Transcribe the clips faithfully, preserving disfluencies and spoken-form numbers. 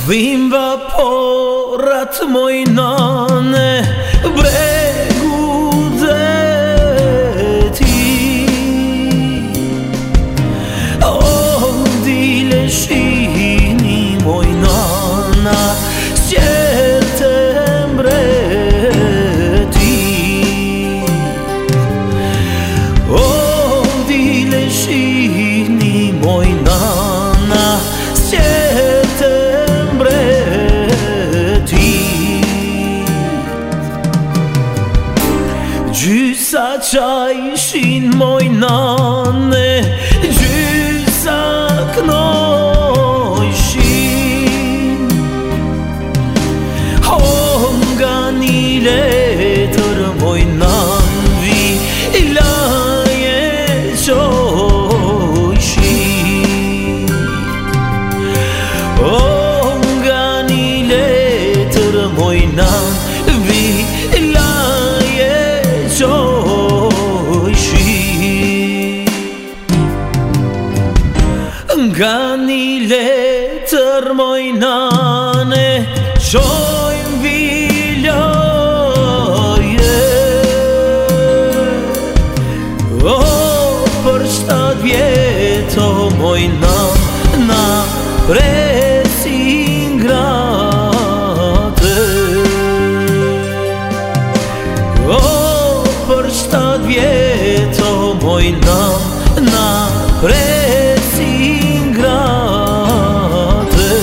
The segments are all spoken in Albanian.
Vim vaporat moj nane bregu deti Ovdje šini moj nana septembre ti Ovdje šini moj nana septembre Gjysa qajshin moj nane Gjysa knojshin O nga një letër moj nan vi Laje qojshin O nga një letër moj nan vi Laje Nga një letër moj nane Qojmë villoje O për shtat vjeto moj nan Na presin grate O për shtat vjeto moj nan Na presin grate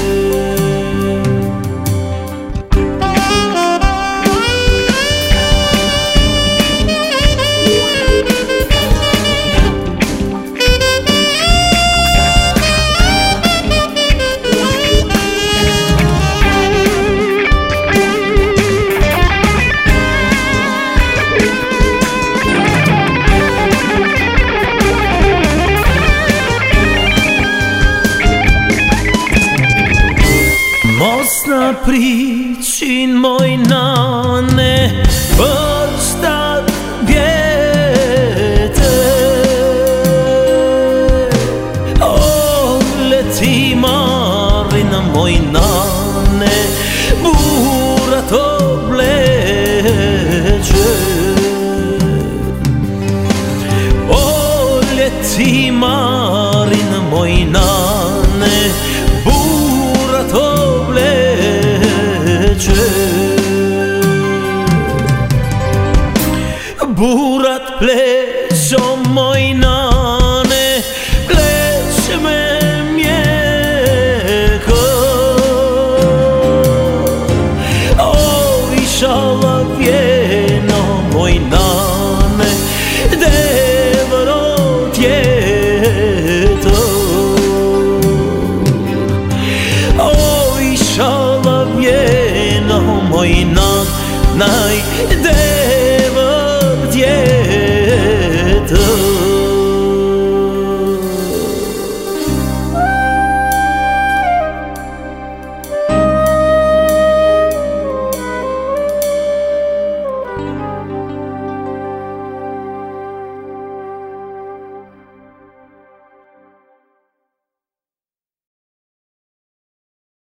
Mos na priqin moj nane Për shtat vjete O leti marrin moj nane Burat o bleqe O leti marrin moj nane Burat o Burat pleqo moj nane Pleq me mjeko O inshallah vjeno moj nane Devro tjeto O inshallah vjeno moj nan Naj devro